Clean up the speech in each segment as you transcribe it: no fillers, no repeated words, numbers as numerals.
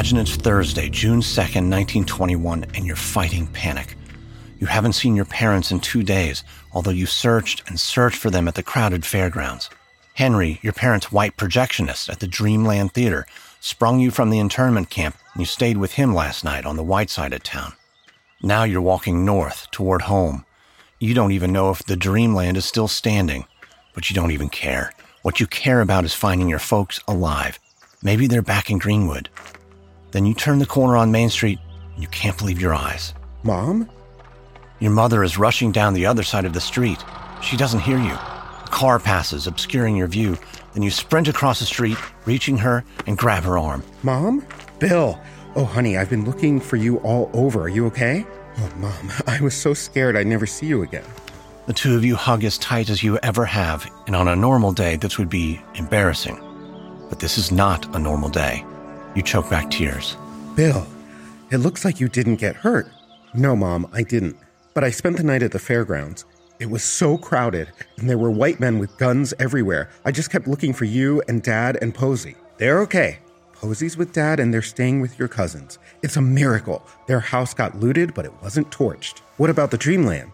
Imagine it's Thursday, June 2nd, 1921, and you're fighting panic. You haven't seen your parents in 2 days, although you searched and searched for them at the crowded fairgrounds. Henry, your parents' white projectionist at the Dreamland Theater, sprung you from the internment camp, and you stayed with him last night on the white side of town. Now you're walking north toward home. You don't even know if the Dreamland is still standing, but you don't even care. What you care about is finding your folks alive. Maybe they're back in Greenwood. Then you turn the corner on Main Street, and you can't believe your eyes. Mom? Your mother is rushing down the other side of the street. She doesn't hear you. A car passes, obscuring your view. Then you sprint across the street, reaching her, and grab her arm. Mom? Bill! Oh, honey, I've been looking for you all over. Are you okay? Oh, Mom, I was so scared I'd never see you again. The two of you hug as tight as you ever have, and on a normal day, this would be embarrassing. But this is not a normal day. You choke back tears. Bill, it looks like you didn't get hurt. No, Mom, I didn't. But I spent the night at the fairgrounds. It was so crowded, and there were white men with guns everywhere. I just kept looking for you and Dad and Posey. They're okay. Posey's with Dad, and they're staying with your cousins. It's a miracle. Their house got looted, but it wasn't torched. What about the Dreamland?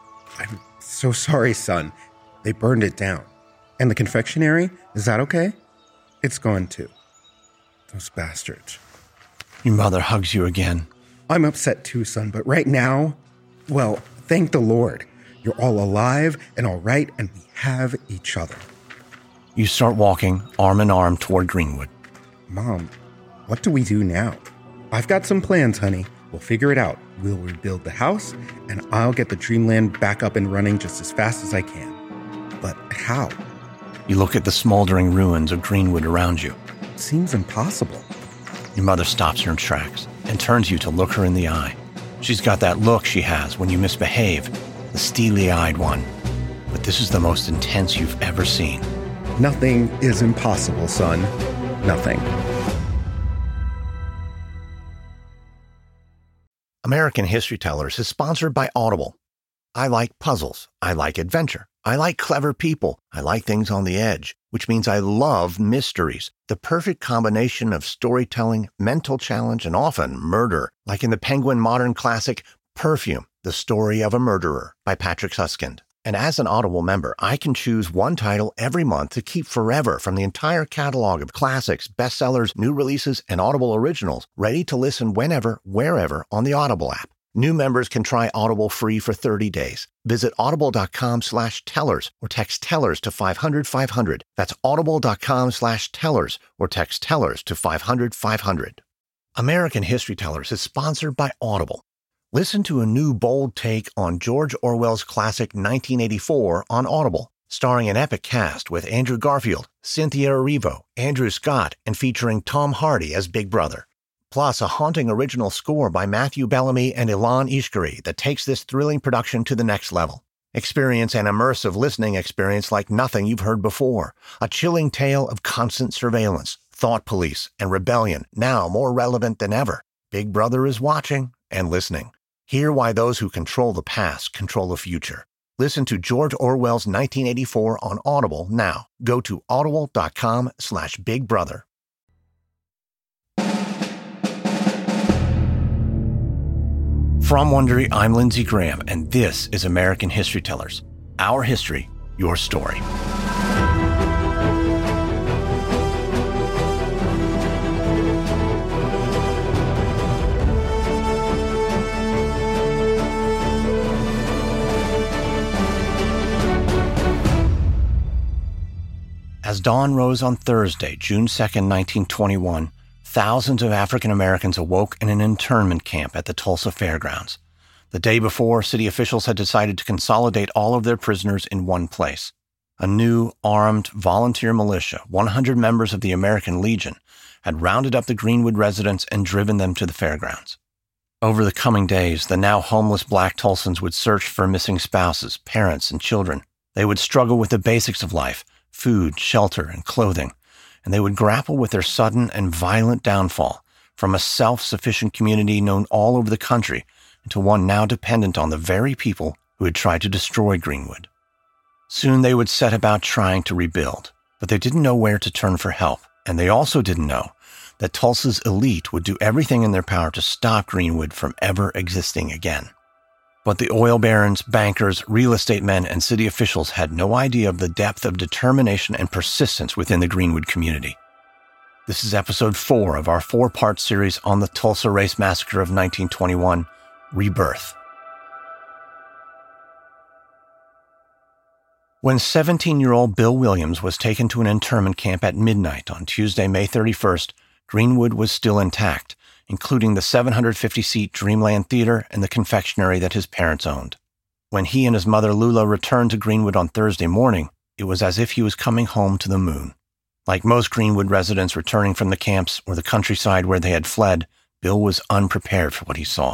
I'm so sorry, son. They burned it down. And the confectionery? Is that okay? It's gone too. Those bastards. Your mother hugs you again. I'm upset too, son, but right now, well, thank the Lord. You're all alive and all right, and we have each other. You start walking arm in arm toward Greenwood. Mom, what do we do now? I've got some plans, honey. We'll figure it out. We'll rebuild the house, and I'll get the Dreamland back up and running just as fast as I can. But how? You look at the smoldering ruins of Greenwood around you. It seems impossible. Your mother stops her in tracks and turns you to look her in the eye. She's got that look she has when you misbehave, the steely-eyed one. But this is the most intense you've ever seen. Nothing is impossible, son. Nothing. American History Tellers is sponsored by Audible. I like puzzles. I like adventure. I like clever people. I like things on the edge, which means I love mysteries. The perfect combination of storytelling, mental challenge, and often murder, like in the Penguin modern classic Perfume, The Story of a Murderer by Patrick Suskind. And as an Audible member, I can choose one title every month to keep forever from the entire catalog of classics, bestsellers, new releases, and Audible originals, ready to listen whenever, wherever on the Audible app. New members can try Audible free for 30 days. Visit audible.com/tellers or text tellers to 500-500. That's audible.com/tellers or text tellers to 500-500. American History Tellers is sponsored by Audible. Listen to a new bold take on George Orwell's classic 1984 on Audible, starring an epic cast with Andrew Garfield, Cynthia Erivo, Andrew Scott, and featuring Tom Hardy as Big Brother. Plus, a haunting original score by Matthew Bellamy and Ilan Ishkari that takes this thrilling production to the next level. Experience an immersive listening experience like nothing you've heard before. A chilling tale of constant surveillance, thought police, and rebellion, now more relevant than ever. Big Brother is watching and listening. Hear why those who control the past control the future. Listen to George Orwell's 1984 on Audible now. Go to audible.com/bigbrother. From Wondery, I'm Lindsey Graham, and this is American History Tellers. Our history, your story. As dawn rose on Thursday, June 2nd, 1921, thousands of African Americans awoke in an internment camp at the Tulsa Fairgrounds. The day before, city officials had decided to consolidate all of their prisoners in one place. A new, armed, volunteer militia, 100 members of the American Legion, had rounded up the Greenwood residents and driven them to the fairgrounds. Over the coming days, the now homeless Black Tulsans would search for missing spouses, parents, and children. They would struggle with the basics of life, food, shelter, and clothing, and they would grapple with their sudden and violent downfall from a self-sufficient community known all over the country into one now dependent on the very people who had tried to destroy Greenwood. Soon they would set about trying to rebuild, but they didn't know where to turn for help, and they also didn't know that Tulsa's elite would do everything in their power to stop Greenwood from ever existing again. But the oil barons, bankers, real estate men, and city officials had no idea of the depth of determination and persistence within the Greenwood community. This is episode 4 of our 4-part series on the Tulsa Race Massacre of 1921, Rebirth. When 17-year-old Bill Williams was taken to an internment camp at midnight on Tuesday, May 31st, Greenwood was still intact, including the 750-seat Dreamland Theater and the confectionery that his parents owned. When he and his mother Lula returned to Greenwood on Thursday morning, it was as if he was coming home to the moon. Like most Greenwood residents returning from the camps or the countryside where they had fled, Bill was unprepared for what he saw.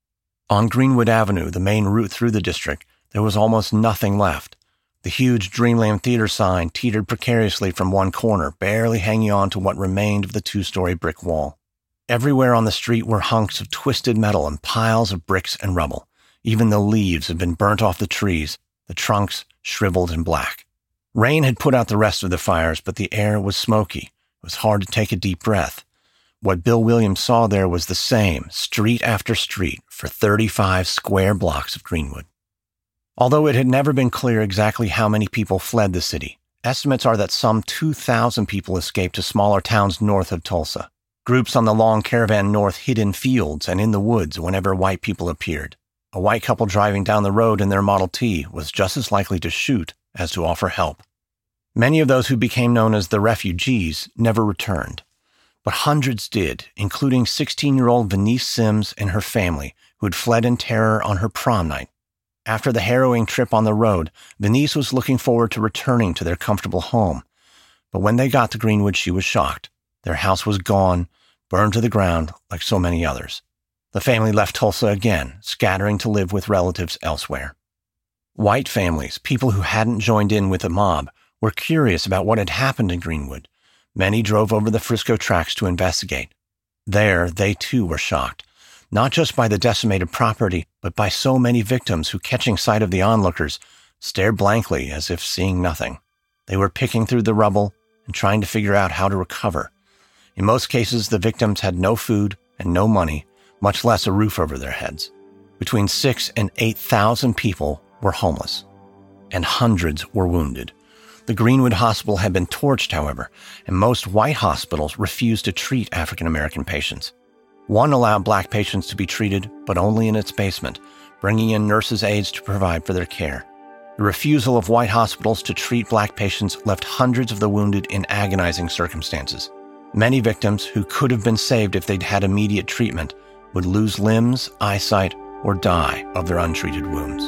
On Greenwood Avenue, the main route through the district, there was almost nothing left. The huge Dreamland Theater sign teetered precariously from one corner, barely hanging on to what remained of the 2-story brick wall. Everywhere on the street were hunks of twisted metal and piles of bricks and rubble. Even the leaves had been burnt off the trees, the trunks shriveled and black. Rain had put out the rest of the fires, but the air was smoky. It was hard to take a deep breath. What Bill Williams saw there was the same, street after street, for 35 square blocks of Greenwood. Although it had never been clear exactly how many people fled the city, estimates are that some 2,000 people escaped to smaller towns north of Tulsa. Groups on the long caravan north hid in fields and in the woods whenever white people appeared. A white couple driving down the road in their Model T was just as likely to shoot as to offer help. Many of those who became known as the refugees never returned, but hundreds did, including 16-year-old Venice Sims and her family, who had fled in terror on her prom night. After the harrowing trip on the road, Venice was looking forward to returning to their comfortable home. But when they got to Greenwood, she was shocked. Their house was gone, burned to the ground like so many others. The family left Tulsa again, scattering to live with relatives elsewhere. White families, people who hadn't joined in with the mob, were curious about what had happened in Greenwood. Many drove over the Frisco tracks to investigate. There, they too were shocked, not just by the decimated property, but by so many victims who, catching sight of the onlookers, stared blankly as if seeing nothing. They were picking through the rubble and trying to figure out how to recover. In most cases, the victims had no food and no money, much less a roof over their heads. Between 6,000 and 8,000 people were homeless, and hundreds were wounded. The Greenwood Hospital had been torched, however, and most white hospitals refused to treat African American patients. One allowed black patients to be treated, but only in its basement, bringing in nurses' aides to provide for their care. The refusal of white hospitals to treat black patients left hundreds of the wounded in agonizing circumstances. Many victims who could have been saved if they'd had immediate treatment would lose limbs, eyesight, or die of their untreated wounds.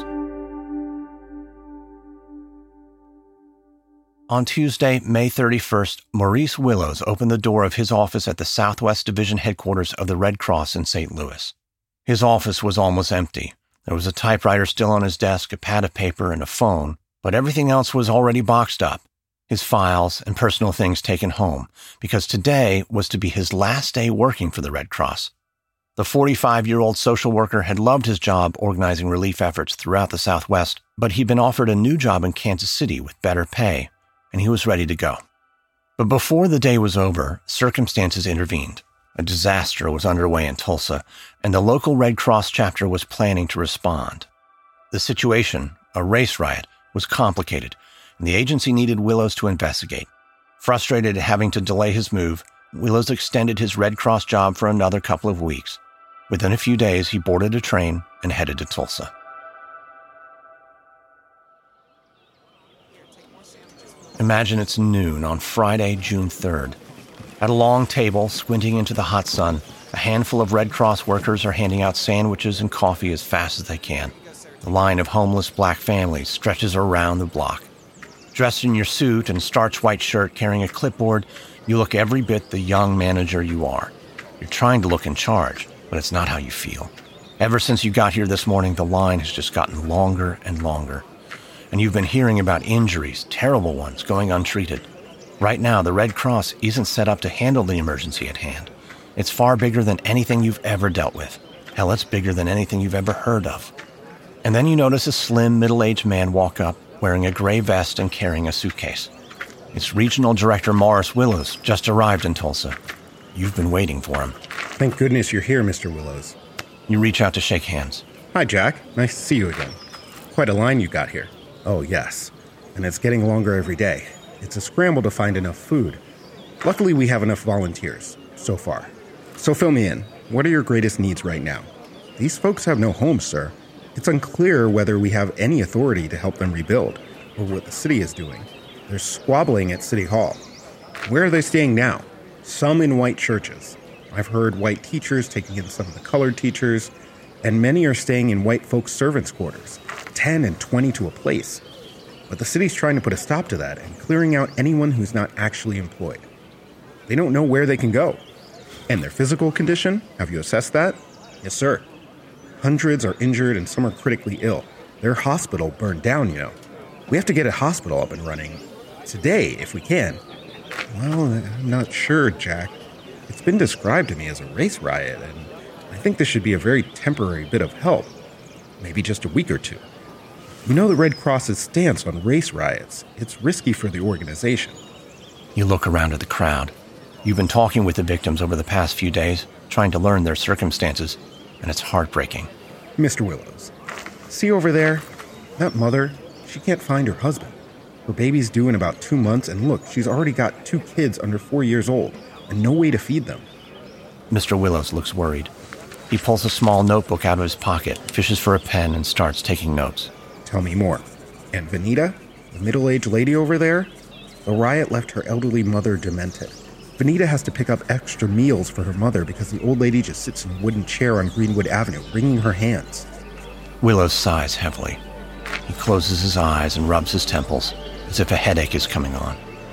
On Tuesday, May 31st, Maurice Willows opened the door of his office at the Southwest Division headquarters of the Red Cross in St. Louis. His office was almost empty. There was a typewriter still on his desk, a pad of paper, and a phone, but everything else was already boxed up. His files and personal things taken home, because today was to be his last day working for the Red Cross. The 45-year-old social worker had loved his job organizing relief efforts throughout the Southwest, but he'd been offered a new job in Kansas City with better pay, and he was ready to go. But before the day was over, circumstances intervened. A disaster was underway in Tulsa, and the local Red Cross chapter was planning to respond. The situation, a race riot, was complicated, and the agency needed Willows to investigate. Frustrated at having to delay his move, Willows extended his Red Cross job for another couple of weeks. Within a few days, he boarded a train and headed to Tulsa. Imagine it's noon on Friday, June 3rd. At a long table, squinting into the hot sun, a handful of Red Cross workers are handing out sandwiches and coffee as fast as they can. The line of homeless black families stretches around the block. Dressed in your suit and starched white shirt carrying a clipboard, you look every bit the young manager you are. You're trying to look in charge, but it's not how you feel. Ever since you got here this morning, the line has just gotten longer and longer. And you've been hearing about injuries, terrible ones, going untreated. Right now, the Red Cross isn't set up to handle the emergency at hand. It's far bigger than anything you've ever dealt with. Hell, it's bigger than anything you've ever heard of. And then you notice a slim, middle-aged man walk up, wearing a gray vest and carrying a suitcase. It's Regional Director Morris Willows, just arrived in Tulsa. You've been waiting for him. Thank goodness you're here, Mr. Willows. You reach out to shake hands. Hi, Jack. Nice to see you again. Quite a line you got here. Oh, yes. And it's getting longer every day. It's a scramble to find enough food. Luckily, we have enough volunteers, so far. So fill me in. What are your greatest needs right now? These folks have no homes, sir. It's unclear whether we have any authority to help them rebuild, or what the city is doing. There's squabbling at City Hall. Where are they staying now? Some in white churches. I've heard white teachers taking in some of the colored teachers, and many are staying in white folks' servants' quarters, 10 and 20 to a place. But the city's trying to put a stop to that and clearing out anyone who's not actually employed. They don't know where they can go. And their physical condition? Have you assessed that? Yes, sir. Hundreds are injured and some are critically ill. Their hospital burned down, you know. We have to get a hospital up and running today, if we can. Well, I'm not sure, Jack. It's been described to me as a race riot, and I think this should be a very temporary bit of help. Maybe just a week or two. You know the Red Cross's stance on race riots. It's risky for the organization. You look around at the crowd. You've been talking with the victims over the past few days, trying to learn their circumstances, and it's heartbreaking. Mr. Willows, see over there? That mother, she can't find her husband. Her baby's due in about 2 months, and look, she's already got 2 kids under 4 years old, and no way to feed them. Mr. Willows looks worried. He pulls a small notebook out of his pocket, fishes for a pen, and starts taking notes. Tell me more. And Vanita, the middle-aged lady over there? The riot left her elderly mother demented. Vanita has to pick up extra meals for her mother because the old lady just sits in a wooden chair on Greenwood Avenue, wringing her hands. Willows sighs heavily. He closes his eyes and rubs his temples, as if a headache is coming on.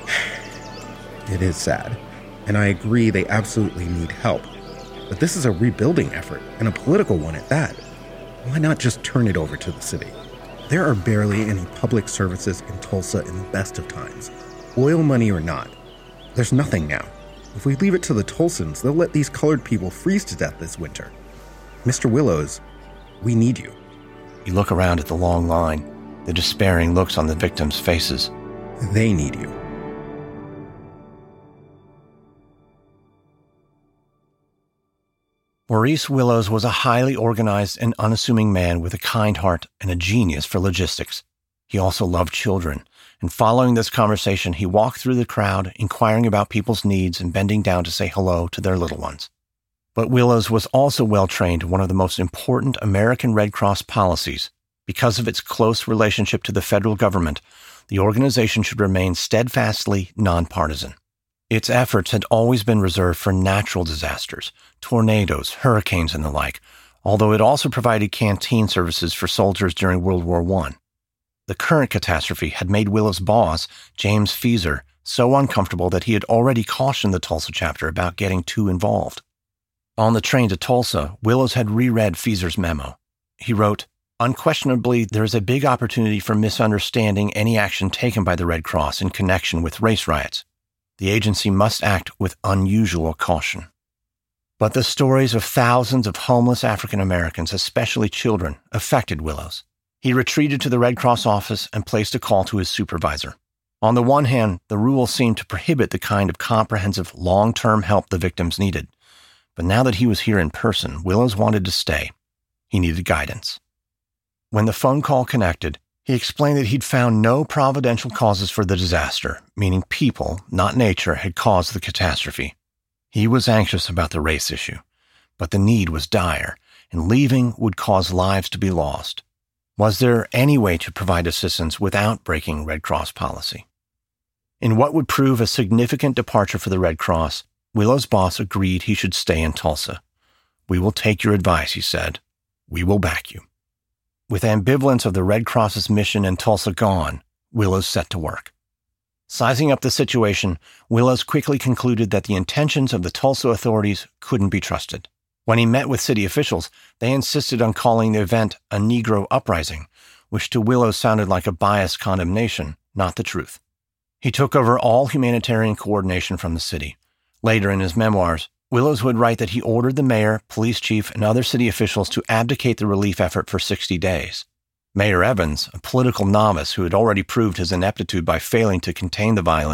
It is sad, and I agree they absolutely need help. But this is a rebuilding effort, and a political one at that. Why not just turn it over to the city? There are barely any public services in Tulsa in the best of times. Oil money or not. There's nothing now. If we leave it to the Tulsans, they'll let these colored people freeze to death this winter. Mr. Willows, we need you. You look around at the long line, the despairing looks on the victims' faces. They need you. Maurice Willows was a highly organized and unassuming man with a kind heart and a genius for logistics. He also loved children, and following this conversation, he walked through the crowd, inquiring about people's needs and bending down to say hello to their little ones. But Willows was also well-trained in one of the most important American Red Cross policies. Because of its close relationship to the federal government, the organization should remain steadfastly nonpartisan. Its efforts had always been reserved for natural disasters, tornadoes, hurricanes, and the like, although it also provided canteen services for soldiers during World War I. The current catastrophe had made Willows' boss, James Feaser, so uncomfortable that he had already cautioned the Tulsa chapter about getting too involved. On the train to Tulsa, Willows had reread Feaser's memo. He wrote, "Unquestionably, there is a big opportunity for misunderstanding any action taken by the Red Cross in connection with race riots. The agency must act with unusual caution." But the stories of thousands of homeless African Americans, especially children, affected Willows. He retreated to the Red Cross office and placed a call to his supervisor. On the one hand, the rule seemed to prohibit the kind of comprehensive, long-term help the victims needed. But now that he was here in person, Willows wanted to stay. He needed guidance. When the phone call connected, he explained that he'd found no providential causes for the disaster, meaning people, not nature, had caused the catastrophe. He was anxious about the race issue, but the need was dire, and leaving would cause lives to be lost. Was there any way to provide assistance without breaking Red Cross policy? In what would prove a significant departure for the Red Cross, Willows' boss agreed he should stay in Tulsa. "We will take your advice," he said. "We will back you." With ambivalence of the Red Cross's mission in Tulsa gone, Willows set to work. Sizing up the situation, Willows quickly concluded that the intentions of the Tulsa authorities couldn't be trusted. When he met with city officials, they insisted on calling the event a Negro uprising, which to Willows sounded like a biased condemnation, not the truth. He took over all humanitarian coordination from the city. Later in his memoirs, Willows would write that he ordered the mayor, police chief, and other city officials to abdicate the relief effort for 60 days. Mayor Evans, a political novice who had already proved his ineptitude by failing to contain the violence,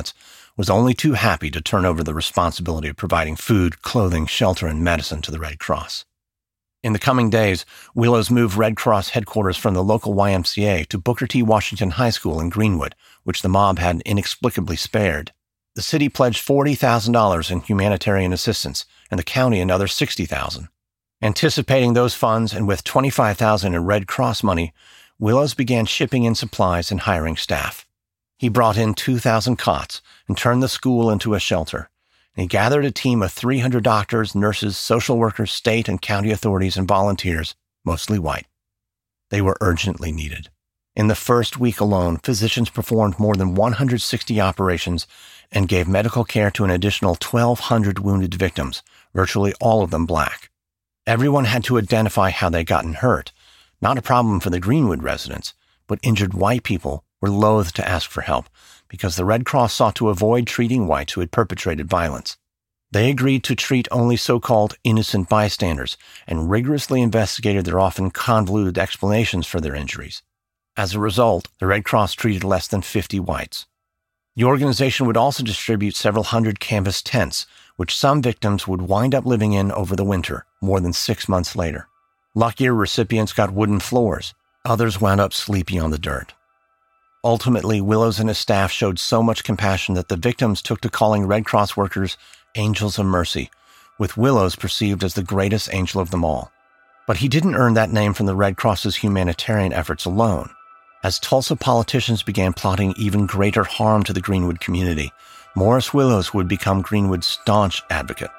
was only too happy to turn over the responsibility of providing food, clothing, shelter, and medicine to the Red Cross. In the coming days, Willows moved Red Cross headquarters from the local YMCA to Booker T. Washington High School in Greenwood, which the mob had inexplicably spared. The city pledged $40,000 in humanitarian assistance, and the county another $60,000. Anticipating those funds and with $25,000 in Red Cross money, Willows began shipping in supplies and hiring staff. He brought in 2,000 cots and turned the school into a shelter. And he gathered a team of 300 doctors, nurses, social workers, state and county authorities, and volunteers, mostly white. They were urgently needed. In the first week alone, physicians performed more than 160 operations and gave medical care to an additional 1,200 wounded victims, virtually all of them black. Everyone had to identify how they'd gotten hurt. Not a problem for the Greenwood residents, but injured white people were loath to ask for help because the Red Cross sought to avoid treating whites who had perpetrated violence. They agreed to treat only so-called innocent bystanders and rigorously investigated their often convoluted explanations for their injuries. As a result, the Red Cross treated less than 50 whites. The organization would also distribute several hundred canvas tents, which some victims would wind up living in over the winter, more than 6 months later. Luckier recipients got wooden floors. Others wound up sleeping on the dirt. Ultimately, Willows and his staff showed so much compassion that the victims took to calling Red Cross workers angels of mercy, with Willows perceived as the greatest angel of them all. But he didn't earn that name from the Red Cross's humanitarian efforts alone. As Tulsa politicians began plotting even greater harm to the Greenwood community, Morris Willows would become Greenwood's staunch advocate.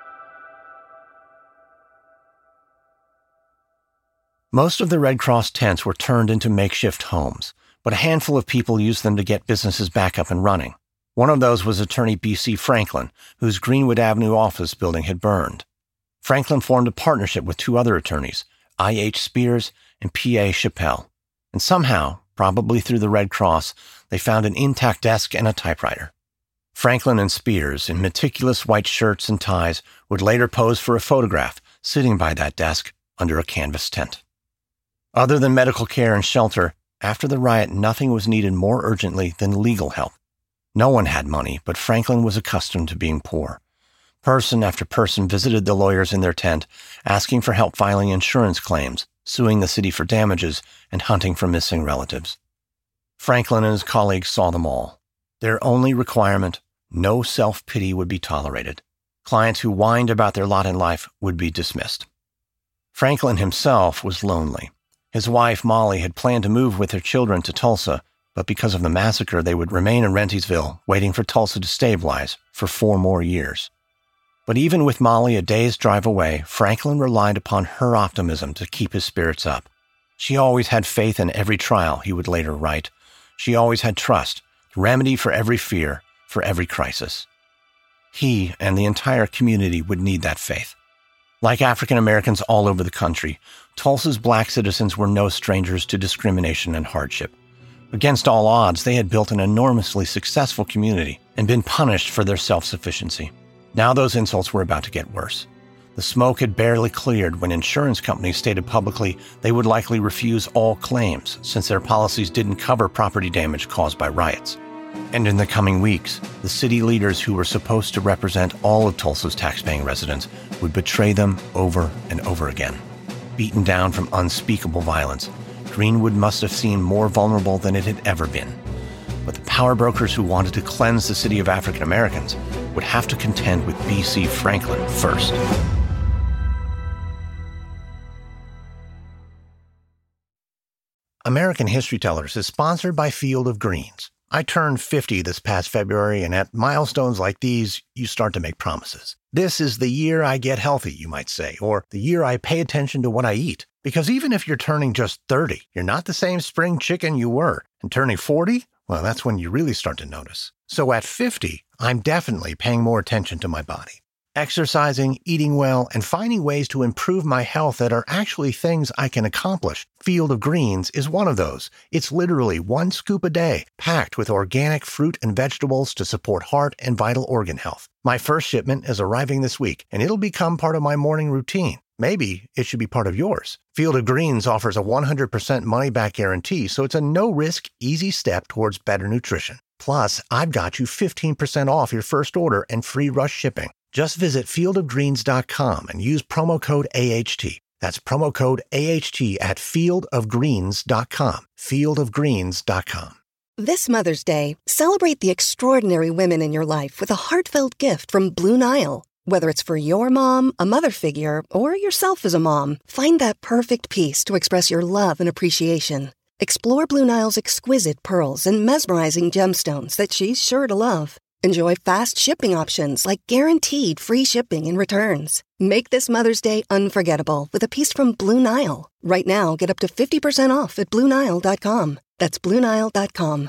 Most of the Red Cross tents were turned into makeshift homes, but a handful of people used them to get businesses back up and running. One of those was attorney B.C. Franklin, whose Greenwood Avenue office building had burned. Franklin formed a partnership with 2 other attorneys, I.H. Spears and P.A. Chappelle. And somehow, probably through the Red Cross, they found an intact desk and a typewriter. Franklin and Spears, in meticulous white shirts and ties, would later pose for a photograph sitting by that desk under a canvas tent. Other than medical care and shelter, after the riot, nothing was needed more urgently than legal help. No one had money, but Franklin was accustomed to being poor. Person after person visited the lawyers in their tent, asking for help filing insurance claims, suing the city for damages, and hunting for missing relatives. Franklin and his colleagues saw them all. Their only requirement, no self-pity would be tolerated. Clients who whined about their lot in life would be dismissed. Franklin himself was lonely. His wife, Molly, had planned to move with their children to Tulsa, but because of the massacre, they would remain in Rentisville, waiting for Tulsa to stabilize for 4 more years. But even with Molly a day's drive away, Franklin relied upon her optimism to keep his spirits up. She always had faith in every trial, he would later write. She always had trust, remedy for every fear, for every crisis. He and the entire community would need that faith. Like African Americans all over the country, Tulsa's black citizens were no strangers to discrimination and hardship. Against all odds, they had built an enormously successful community and been punished for their self-sufficiency. Now those insults were about to get worse. The smoke had barely cleared when insurance companies stated publicly they would likely refuse all claims since their policies didn't cover property damage caused by riots. And in the coming weeks, the city leaders who were supposed to represent all of Tulsa's taxpaying residents would betray them over and over again. Beaten down from unspeakable violence, Greenwood must have seemed more vulnerable than it had ever been. But the power brokers who wanted to cleanse the city of African Americans would have to contend with B.C. Franklin first. American History Tellers is sponsored by Field of Greens. I turned 50 this past February, and at milestones like these, you start to make promises. This is the year I get healthy, you might say, or the year I pay attention to what I eat. Because even if you're turning just 30, you're not the same spring chicken you were. And turning 40, well, that's when you really start to notice. So at 50, I'm definitely paying more attention to my body. Exercising, eating well, and finding ways to improve my health that are actually things I can accomplish. Field of Greens is one of those. It's literally 1 scoop a day, packed with organic fruit and vegetables to support heart and vital organ health. My first shipment is arriving this week, and it'll become part of my morning routine. Maybe it should be part of yours. Field of Greens offers a 100% money-back guarantee, so it's a no-risk, easy step towards better nutrition. Plus, I've got you 15% off your first order and free rush shipping. Just visit fieldofgreens.com and use promo code AHT. That's promo code AHT at fieldofgreens.com. Fieldofgreens.com. This Mother's Day, celebrate the extraordinary women in your life with a heartfelt gift from Blue Nile. Whether it's for your mom, a mother figure, or yourself as a mom, find that perfect piece to express your love and appreciation. Explore Blue Nile's exquisite pearls and mesmerizing gemstones that she's sure to love. Enjoy fast shipping options like guaranteed free shipping and returns. Make this Mother's Day unforgettable with a piece from Blue Nile. Right now, get up to 50% off at BlueNile.com. That's BlueNile.com.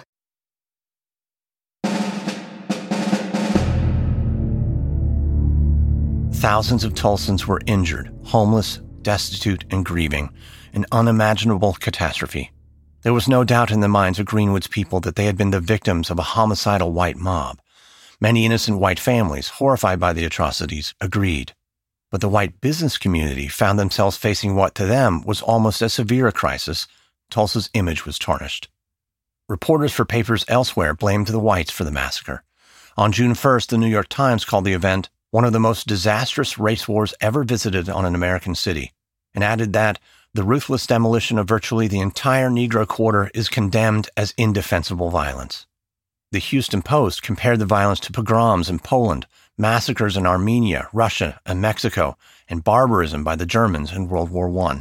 Thousands of Tulsans were injured, homeless, destitute, and grieving, an unimaginable catastrophe. There was no doubt in the minds of Greenwood's people that they had been the victims of a homicidal white mob. Many innocent white families, horrified by the atrocities, agreed. But the white business community found themselves facing what to them was almost as severe a crisis. Tulsa's image was tarnished. Reporters for papers elsewhere blamed the whites for the massacre. On June 1st, the New York Times called the event one of the most disastrous race wars ever visited on an American city, and added that the ruthless demolition of virtually the entire Negro quarter is condemned as indefensible violence. The Houston Post compared the violence to pogroms in Poland, massacres in Armenia, Russia, and Mexico, and barbarism by the Germans in World War I.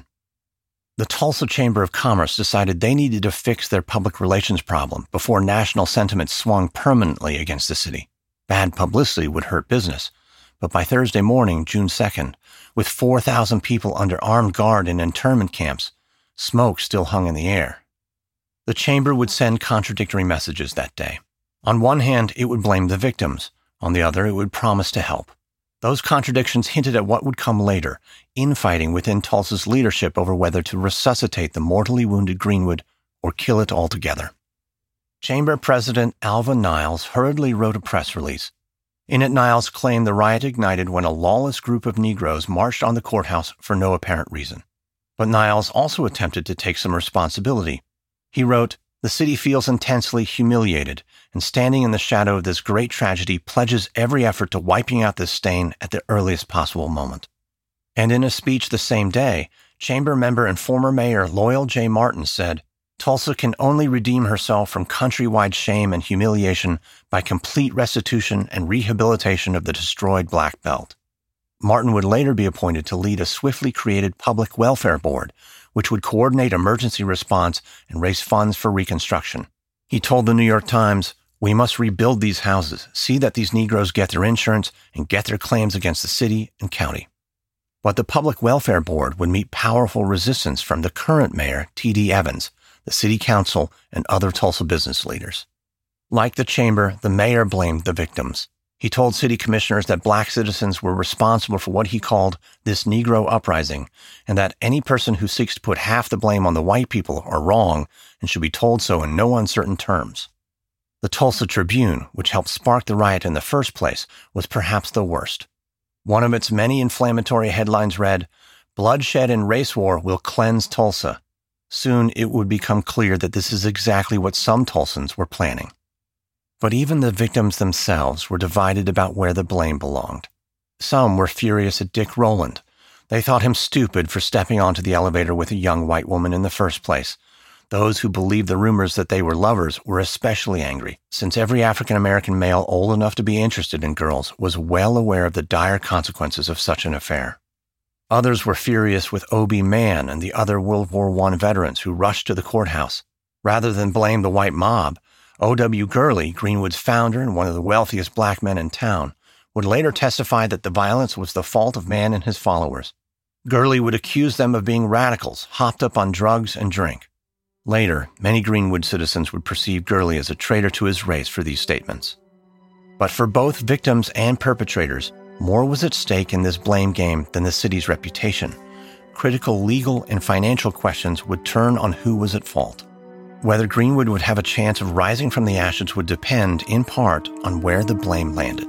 The Tulsa Chamber of Commerce decided they needed to fix their public relations problem before national sentiment swung permanently against the city. Bad publicity would hurt business. But by Thursday morning, June 2nd, with 4,000 people under armed guard in internment camps, smoke still hung in the air. The chamber would send contradictory messages that day. On one hand, it would blame the victims. On the other, it would promise to help. Those contradictions hinted at what would come later, infighting within Tulsa's leadership over whether to resuscitate the mortally wounded Greenwood or kill it altogether. Chamber President Alva Niles hurriedly wrote a press release. In it, Niles claimed the riot ignited when a lawless group of Negroes marched on the courthouse for no apparent reason. But Niles also attempted to take some responsibility. He wrote, "The city feels intensely humiliated, and standing in the shadow of this great tragedy pledges every effort to wiping out this stain at the earliest possible moment." And in a speech the same day, Chamber member and former Mayor Loyal J. Martin said, "Tulsa can only redeem herself from countrywide shame and humiliation by complete restitution and rehabilitation of the destroyed Black Belt." Martin would later be appointed to lead a swiftly created public welfare board, which would coordinate emergency response and raise funds for reconstruction. He told the New York Times, "We must rebuild these houses, see that these Negroes get their insurance, and get their claims against the city and county." But the public welfare board would meet powerful resistance from the current mayor, T.D. Evans, the city council, and other Tulsa business leaders. Like the chamber, the mayor blamed the victims. He told city commissioners that black citizens were responsible for what he called this Negro uprising, and that any person who seeks to put half the blame on the white people are wrong and should be told so in no uncertain terms. The Tulsa Tribune, which helped spark the riot in the first place, was perhaps the worst. One of its many inflammatory headlines read, "Bloodshed and race war will cleanse Tulsa." Soon it would become clear that this is exactly what some Tulsans were planning. But even the victims themselves were divided about where the blame belonged. Some were furious at Dick Rowland. They thought him stupid for stepping onto the elevator with a young white woman in the first place. Those who believed the rumors that they were lovers were especially angry, since every African-American male old enough to be interested in girls was well aware of the dire consequences of such an affair. Others were furious with O.B. Mann and the other World War I veterans who rushed to the courthouse. Rather than blame the white mob, O.W. Gurley, Greenwood's founder and one of the wealthiest black men in town, would later testify that the violence was the fault of Mann and his followers. Gurley would accuse them of being radicals, hopped up on drugs and drink. Later, many Greenwood citizens would perceive Gurley as a traitor to his race for these statements. But for both victims and perpetrators, more was at stake in this blame game than the city's reputation. Critical legal and financial questions would turn on who was at fault. Whether Greenwood would have a chance of rising from the ashes would depend, in part, on where the blame landed.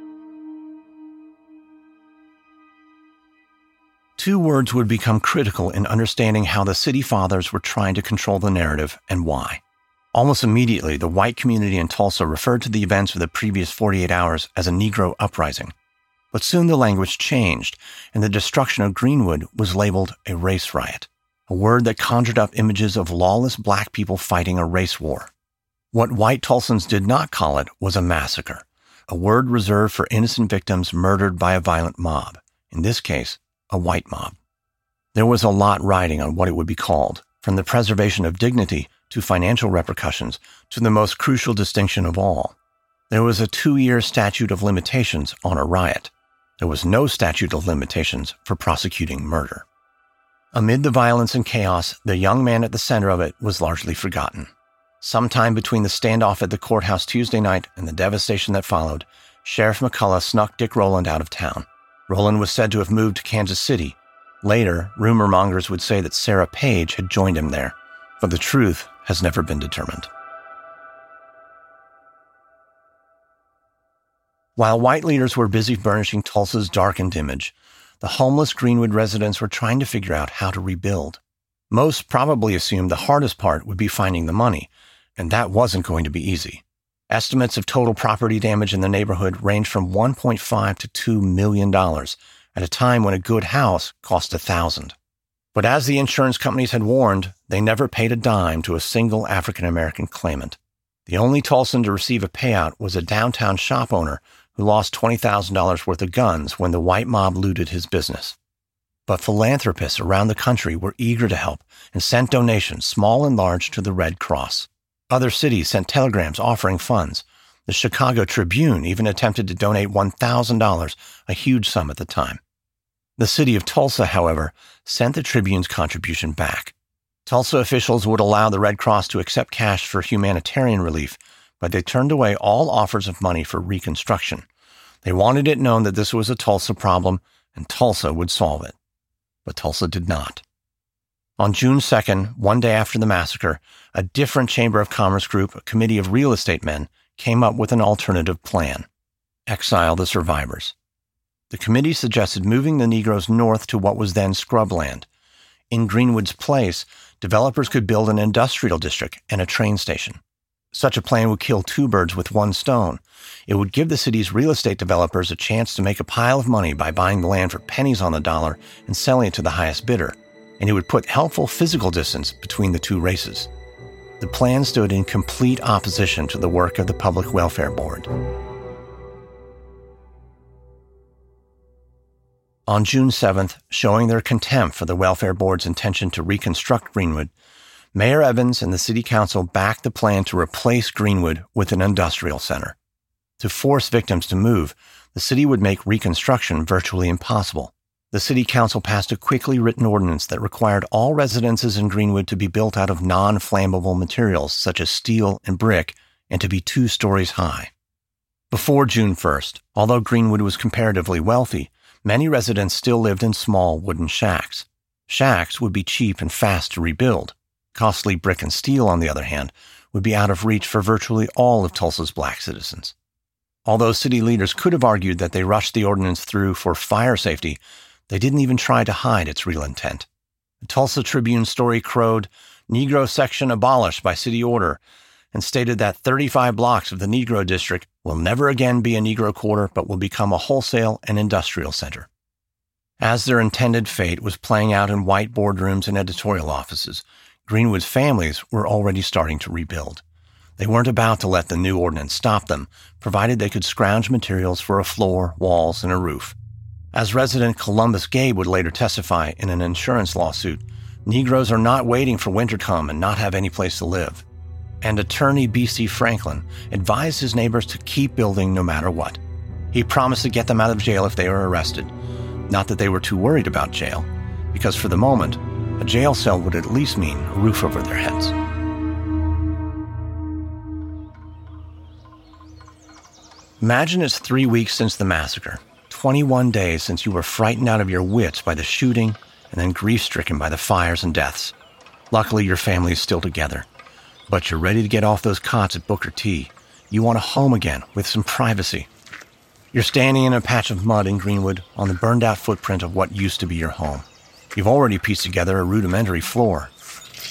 Two words would become critical in understanding how the city fathers were trying to control the narrative and why: Almost immediately, the white community in Tulsa referred to the events of the previous 48 hours as a Negro uprising. But soon the language changed, and the destruction of Greenwood was labeled a race riot, a word that conjured up images of lawless black people fighting a race war. What white Tulsans did not call it was a massacre, a word reserved for innocent victims murdered by a violent mob, in this case, a white mob. There was a lot riding on what it would be called, from the preservation of dignity to financial repercussions to the most crucial distinction of all. There was a 2-year statute of limitations on a riot. There was no statute of limitations for prosecuting murder. Amid the violence and chaos, the young man at the center of it was largely forgotten. Sometime between the standoff at the courthouse Tuesday night and the devastation that followed, Sheriff McCullough snuck Dick Rowland out of town. Rowland was said to have moved to Kansas City. Later, rumor mongers would say that Sarah Page had joined him there, but the truth has never been determined. While white leaders were busy burnishing Tulsa's darkened image, the homeless Greenwood residents were trying to figure out how to rebuild. Most probably assumed the hardest part would be finding the money, and that wasn't going to be easy. Estimates of total property damage in the neighborhood ranged from $1.5 to $2 million, at a time when a good house cost $1,000. But as the insurance companies had warned, they never paid a dime to a single African-American claimant. The only Tulsan to receive a payout was a downtown shop owner who lost $20,000 worth of guns when the white mob looted his business. But philanthropists around the country were eager to help and sent donations, small and large, to the Red Cross. Other cities sent telegrams offering funds. The Chicago Tribune even attempted to donate $1,000, a huge sum at the time. The city of Tulsa, however, sent the Tribune's contribution back. Tulsa officials would allow the Red Cross to accept cash for humanitarian relief, but they turned away all offers of money for reconstruction. They wanted it known that this was a Tulsa problem, and Tulsa would solve it. But Tulsa did not. On June 2nd, one day after the massacre, a different Chamber of Commerce group, a committee of real estate men, came up with an alternative plan: exile the survivors. The committee suggested moving the Negroes north to what was then scrubland. In Greenwood's place, developers could build an industrial district and a train station. Such a plan would kill 2 birds with 1 stone. It would give the city's real estate developers a chance to make a pile of money by buying the land for pennies on the dollar and selling it to the highest bidder, and it would put helpful physical distance between the 2 races. The plan stood in complete opposition to the work of the Public Welfare Board. On June 7th, showing their contempt for the Welfare Board's intention to reconstruct Greenwood, Mayor Evans and the City Council backed the plan to replace Greenwood with an industrial center. To force victims to move, the city would make reconstruction virtually impossible. The City Council passed a quickly written ordinance that required all residences in Greenwood to be built out of non-flammable materials such as steel and brick and to be 2 stories high. Before June 1st, although Greenwood was comparatively wealthy, many residents still lived in small wooden shacks. Shacks would be cheap and fast to rebuild. Costly brick and steel, on the other hand, would be out of reach for virtually all of Tulsa's black citizens. Although city leaders could have argued that they rushed the ordinance through for fire safety, they didn't even try to hide its real intent. The Tulsa Tribune story crowed, "Negro section abolished by city order," and stated that 35 blocks of the Negro district will never again be a Negro quarter but will become a wholesale and industrial center. As their intended fate was playing out in white boardrooms and editorial offices, Greenwood's families were already starting to rebuild. They weren't about to let the new ordinance stop them, provided they could scrounge materials for a floor, walls, and a roof. As resident Columbus Gabe would later testify in an insurance lawsuit, Negroes are not waiting for winter come and not have any place to live. And attorney B.C. Franklin advised his neighbors to keep building no matter what. He promised to get them out of jail if they were arrested. Not that they were too worried about jail, because for the moment, a jail cell would at least mean a roof over their heads. Imagine it's 3 weeks since the massacre, 21 days since you were frightened out of your wits by the shooting and then grief-stricken by the fires and deaths. Luckily, your family is still together, but you're ready to get off those cots at Booker T. You want a home again with some privacy. You're standing in a patch of mud in Greenwood on the burned-out footprint of what used to be your home. You've already pieced together a rudimentary floor.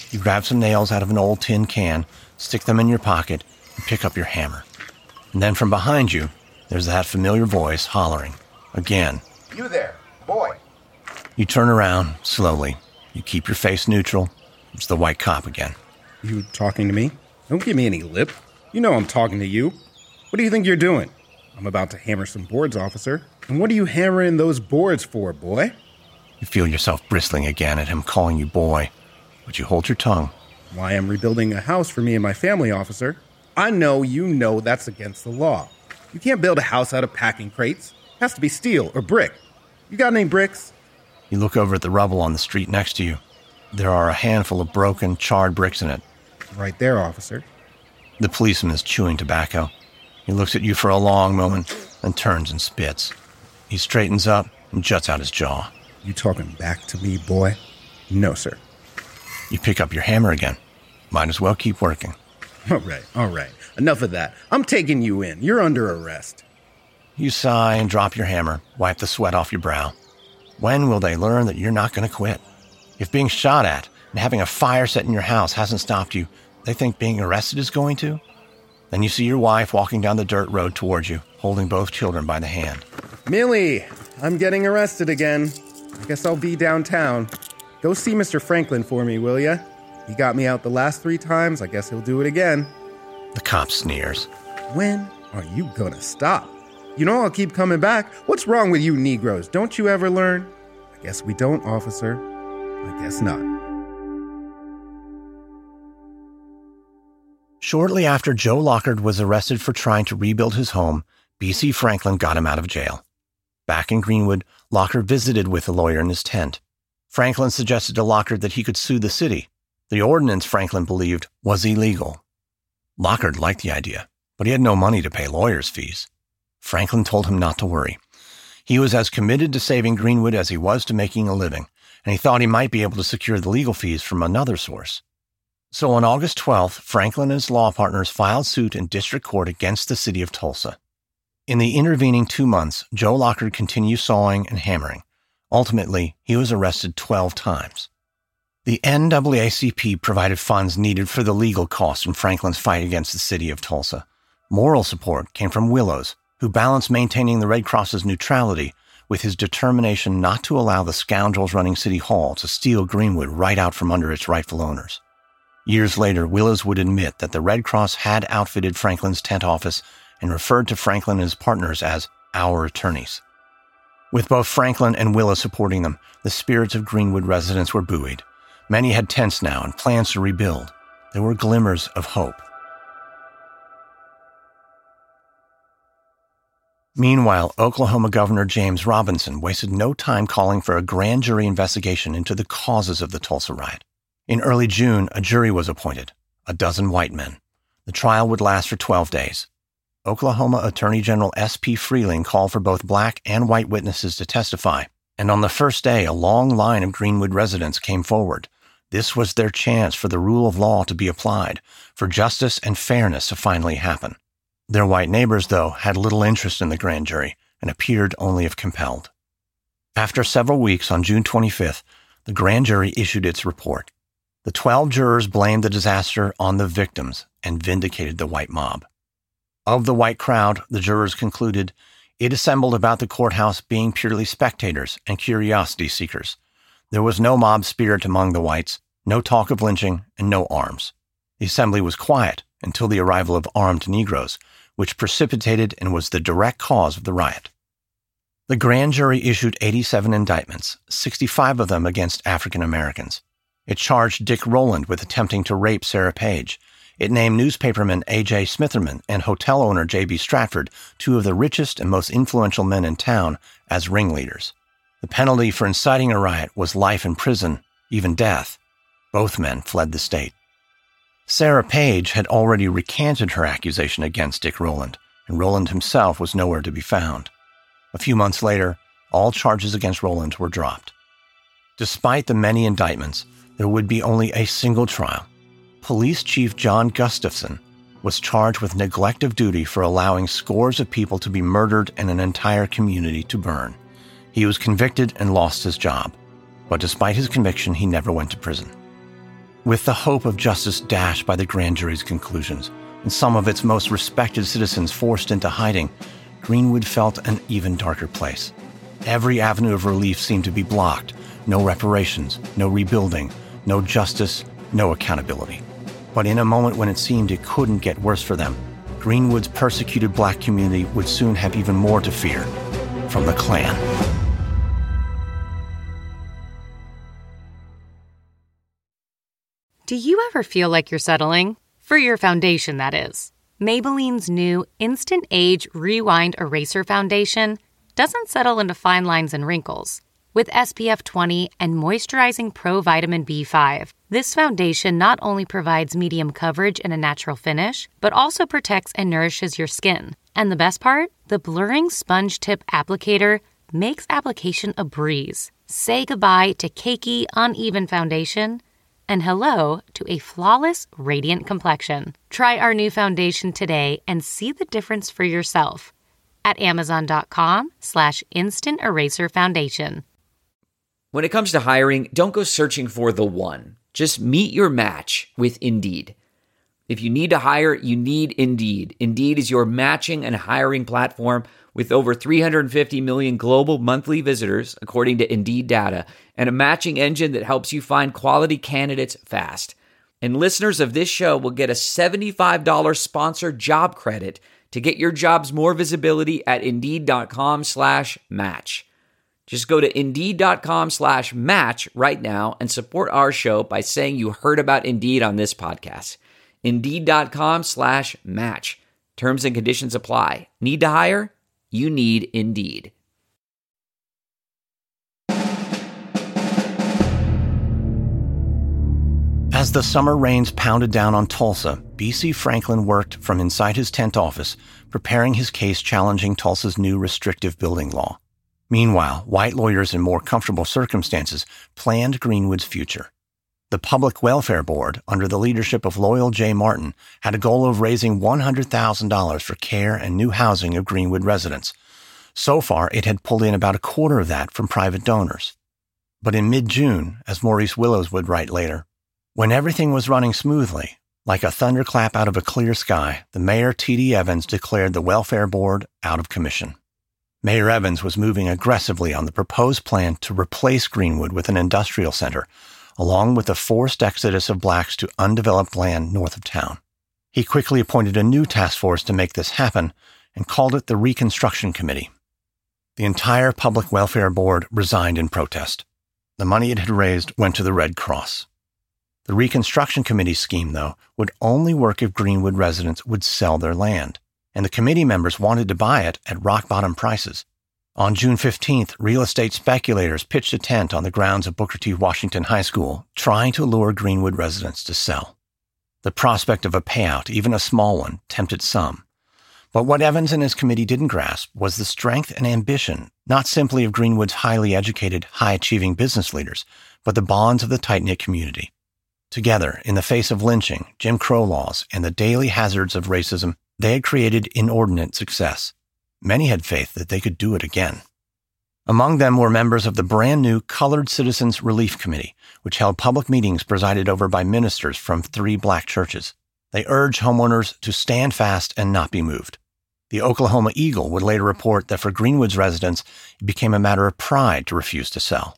You grab some nails out of an old tin can, stick them in your pocket, and pick up your hammer. And then from behind you, there's that familiar voice hollering. Again. You there, boy. You turn around, slowly. You keep your face neutral. It's the white cop again. You talking to me? Don't give me any lip. You know I'm talking to you. What do you think you're doing? I'm about to hammer some boards, officer. And what are you hammering those boards for, boy? You feel yourself bristling again at him calling you boy, but you hold your tongue. Why, I'm rebuilding a house for me and my family, officer. I know you know that's against the law. You can't build a house out of packing crates. It has to be steel or brick. You got any bricks? You look over at the rubble on the street next to you. There are a handful of broken, charred bricks in it. Right there, officer. The policeman is chewing tobacco. He looks at you for a long moment, then turns and spits. He straightens up and juts out his jaw. You talking back to me, boy? No, sir. You pick up your hammer again. Might as well keep working. All right. Enough of that. I'm taking you in. You're under arrest. You sigh and drop your hammer, wipe the sweat off your brow. When will they learn that you're not going to quit? If being shot at and having a fire set in your house hasn't stopped you, they think being arrested is going to? Then you see your wife walking down the dirt road towards you, holding both children by the hand. Millie, I'm getting arrested again. I guess I'll be downtown. Go see Mr. Franklin for me, will ya? He got me out the last 3 times. I guess he'll do it again. The cop sneers. When are you gonna stop? You know I'll keep coming back. What's wrong with you Negroes? Don't you ever learn? I guess we don't, officer. I guess not. Shortly after Joe Lockard was arrested for trying to rebuild his home, B.C. Franklin got him out of jail. Back in Greenwood, Lockard visited with a lawyer in his tent. Franklin suggested to Lockard that he could sue the city. The ordinance, Franklin believed, was illegal. Lockard liked the idea, but he had no money to pay lawyers' fees. Franklin told him not to worry. He was as committed to saving Greenwood as he was to making a living, and he thought he might be able to secure the legal fees from another source. So on August 12th, Franklin and his law partners filed suit in district court against the city of Tulsa. In the intervening 2 months, Joe Lockard continued sawing and hammering. Ultimately, he was arrested 12 times. The NAACP provided funds needed for the legal costs in Franklin's fight against the city of Tulsa. Moral support came from Willows, who balanced maintaining the Red Cross's neutrality with his determination not to allow the scoundrels running City Hall to steal Greenwood right out from under its rightful owners. Years later, Willows would admit that the Red Cross had outfitted Franklin's tent office and referred to Franklin and his partners as our attorneys. With both Franklin and Willows supporting them, the spirits of Greenwood residents were buoyed. Many had tents now and plans to rebuild. There were glimmers of hope. Meanwhile, Oklahoma Governor James Robinson wasted no time calling for a grand jury investigation into the causes of the Tulsa riot. In early June, a jury was appointed, 12 white men. The trial would last for 12 days. Oklahoma Attorney General S.P. Freeling called for both black and white witnesses to testify, and on the first day, a long line of Greenwood residents came forward. This was their chance for the rule of law to be applied, for justice and fairness to finally happen. Their white neighbors, though, had little interest in the grand jury and appeared only if compelled. After several weeks, on June 25th, the grand jury issued its report. The 12 jurors blamed the disaster on the victims and vindicated the white mob. Of the white crowd, the jurors concluded, it assembled about the courthouse being purely spectators and curiosity seekers. There was no mob spirit among the whites, no talk of lynching, and no arms. The assembly was quiet until the arrival of armed Negroes, which precipitated and was the direct cause of the riot. The grand jury issued 87 indictments, 65 of them against African Americans. It charged Dick Rowland with attempting to rape Sarah Page. It named newspaperman A.J. Smitherman and hotel owner J.B. Stratford, 2 of the richest and most influential men in town, as ringleaders. The penalty for inciting a riot was life in prison, even death. Both men fled the state. Sarah Page had already recanted her accusation against Dick Rowland, and Rowland himself was nowhere to be found. A few months later, all charges against Rowland were dropped. Despite the many indictments, there would be only a single trial. Police Chief John Gustafson was charged with neglect of duty for allowing scores of people to be murdered and an entire community to burn. He was convicted and lost his job, but despite his conviction, he never went to prison. With the hope of justice dashed by the grand jury's conclusions, and some of its most respected citizens forced into hiding, Greenwood felt an even darker place. Every avenue of relief seemed to be blocked. No reparations, no rebuilding, no justice, no accountability. But in a moment when it seemed it couldn't get worse for them, Greenwood's persecuted black community would soon have even more to fear from the Klan. Do you ever feel like you're settling? For your foundation, that is. Maybelline's new Instant Age Rewind Eraser Foundation doesn't settle into fine lines and wrinkles. With SPF 20 and moisturizing Pro Vitamin B5, this foundation not only provides medium coverage and a natural finish, but also protects and nourishes your skin. And the best part? The blurring sponge tip applicator makes application a breeze. Say goodbye to cakey, uneven foundation and hello to a flawless, radiant complexion. Try our new foundation today and see the difference for yourself at Amazon.com/Instant Eraser Foundation. When it comes to hiring, don't go searching for the one. Just meet your match with Indeed. If you need to hire, you need Indeed. Indeed is your matching and hiring platform with over 350 million global monthly visitors, according to Indeed data, and a matching engine that helps you find quality candidates fast. And listeners of this show will get a $75 sponsored job credit to get your jobs more visibility at Indeed.com/match. Just go to Indeed.com/match right now and support our show by saying you heard about Indeed on this podcast. Indeed.com/match. Terms and conditions apply. Need to hire? You need Indeed. As the summer rains pounded down on Tulsa, B.C. Franklin worked from inside his tent office, preparing his case challenging Tulsa's new restrictive building law. Meanwhile, white lawyers in more comfortable circumstances planned Greenwood's future. The Public Welfare Board, under the leadership of Loyal J. Martin, had a goal of raising $100,000 for care and new housing of Greenwood residents. So far, it had pulled in about a quarter of that from private donors. But in mid-June, as Maurice Willows would write later, when everything was running smoothly, like a thunderclap out of a clear sky, the mayor, T.D. Evans, declared the Welfare Board out of commission. Mayor Evans was moving aggressively on the proposed plan to replace Greenwood with an industrial center, along with the forced exodus of blacks to undeveloped land north of town. He quickly appointed a new task force to make this happen and called it the Reconstruction Committee. The entire Public Welfare Board resigned in protest. The money it had raised went to the Red Cross. The Reconstruction Committee scheme, though, would only work if Greenwood residents would sell their land, and the committee members wanted to buy it at rock-bottom prices. On June 15th, real estate speculators pitched a tent on the grounds of Booker T. Washington High School, trying to lure Greenwood residents to sell. The prospect of a payout, even a small one, tempted some. But what Evans and his committee didn't grasp was the strength and ambition, not simply of Greenwood's highly educated, high-achieving business leaders, but the bonds of the tight-knit community. Together, in the face of lynching, Jim Crow laws, and the daily hazards of racism, they had created inordinate success. Many had faith that they could do it again. Among them were members of the brand new Colored Citizens Relief Committee, which held public meetings presided over by ministers from 3 black churches. They urged homeowners to stand fast and not be moved. The Oklahoma Eagle would later report that for Greenwood's residents, it became a matter of pride to refuse to sell.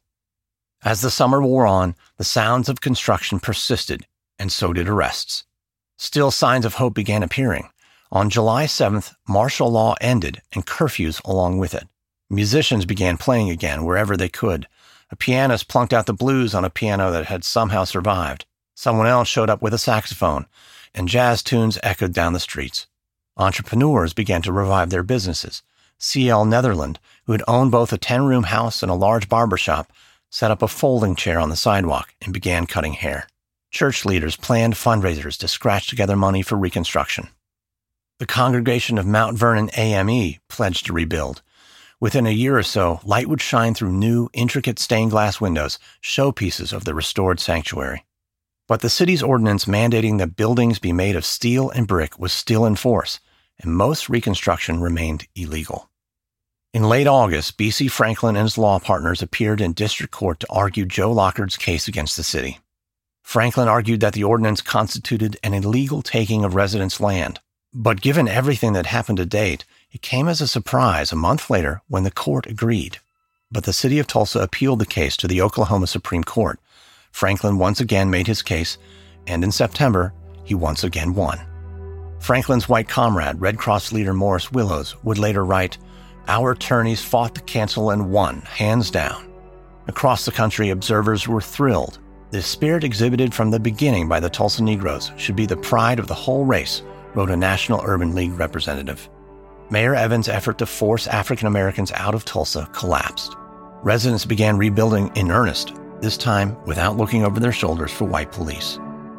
As the summer wore on, the sounds of construction persisted, and so did arrests. Still, signs of hope began appearing. On July 7th, martial law ended and curfews along with it. Musicians began playing again wherever they could. A pianist plunked out the blues on a piano that had somehow survived. Someone else showed up with a saxophone, and jazz tunes echoed down the streets. Entrepreneurs began to revive their businesses. C.L. Netherland, who had owned both a 10-room house and a large barbershop, set up a folding chair on the sidewalk and began cutting hair. Church leaders planned fundraisers to scratch together money for reconstruction. The congregation of Mount Vernon AME pledged to rebuild. Within a year or so, light would shine through new, intricate stained glass windows, showpieces of the restored sanctuary. But the city's ordinance mandating that buildings be made of steel and brick was still in force, and most reconstruction remained illegal. In late August, B.C. Franklin and his law partners appeared in district court to argue Joe Lockard's case against the city. Franklin argued that the ordinance constituted an illegal taking of residents' land. But given everything that happened to date, it came as a surprise a month later when the court agreed. But the city of Tulsa appealed the case to the Oklahoma Supreme Court. Franklin once again made his case, and in September, he once again won. Franklin's white comrade, Red Cross leader Morris Willows, would later write, "Our attorneys fought to cancel and won, hands down." Across the country, observers were thrilled. The spirit exhibited from the beginning by the Tulsa Negroes should be the pride of the whole race, wrote a National Urban League representative. Mayor Evans' effort to force African Americans out of Tulsa collapsed. Residents began rebuilding in earnest, this time without looking over their shoulders for white police.